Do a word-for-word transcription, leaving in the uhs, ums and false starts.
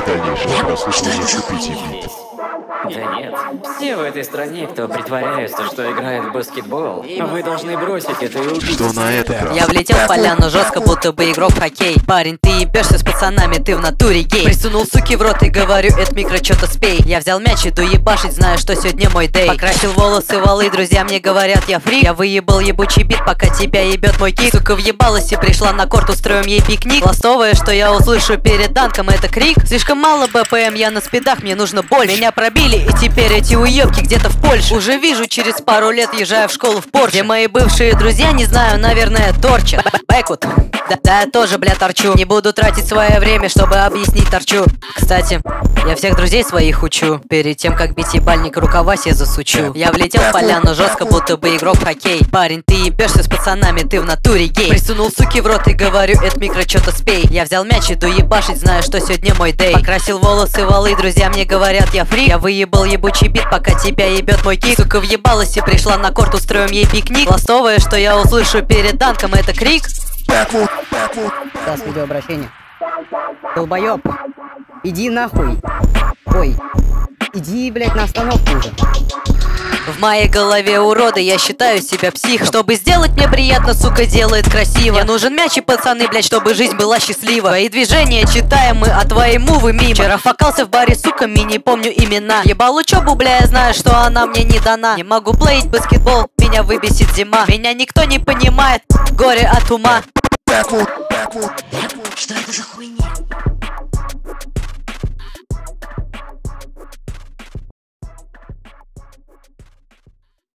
дальнейшего прослушивания купите бит. Да нет. Все в этой стране, кто притворяются, что играют в баскетбол, вы должны бросить это и убить. Что на этот раз? Я влетел в поляну жестко, будто бы игрок в хоккей. Парень, ты ебешься с пацанами, ты в натуре гей. Присунул суки в рот и говорю, это микро, чё-то спей. Я взял мяч, иду ебашить, знаю, что сегодня мой дей. Покрасил волосы валы, друзья мне говорят, я фрик. Я выебал ебучий бит, пока тебя ебет мой кик. Сука въебалась и пришла на корт, устроим ей пикник. Ластовое, что я услышу перед данком, это крик. Слишком мало БПМ, я на спидах, мне нужно больше. Меня пробили, и теперь эти уебки где-то в Польше. Уже вижу, через пару лет езжаю в школу в Порше. Где мои бывшие друзья, не знаю, наверное, торчат. Бэкут, да, да, я тоже, бля, торчу. Не буду тратить свое время, чтобы объяснить, торчу. Кстати, я всех друзей своих учу. Перед тем, как бить ебальник, рукава себе засучу. Я влетел в поляну жестко, будто бы игрок в хоккей. Парень, ты ебешься с пацанами, ты в натуре гей. Присунул суки в рот и говорю, это микро, чё-то спей. Я взял мяч, иду ебашить, знаю, что сегодня мой дей. Покрасил волосы валы, друзья мне говорят, я фрик. Я выебал ебучий бит, пока тебя ебет мой кик. Сука въебалась и пришла на корт, устроим ей пикник. Ластовое, что я услышу перед данком, это крик. Сейчас видеообращение. Долбоёб, иди нахуй. Ой, иди, блядь, на остановку уже. В моей голове уроды, я считаю себя психом. Чтобы сделать мне приятно, сука, делает красиво. Мне нужен мяч и пацаны, блядь, чтобы жизнь была счастлива. Твои движения читаем мы, а твои мувы мимо. Вчера факался в баре, суками, не помню имена. Ебал учебу, бля, я знаю, что она мне не дана. Не могу плеить баскетбол, меня выбесит зима. Меня никто не понимает, горе от ума. Что это за хуйня?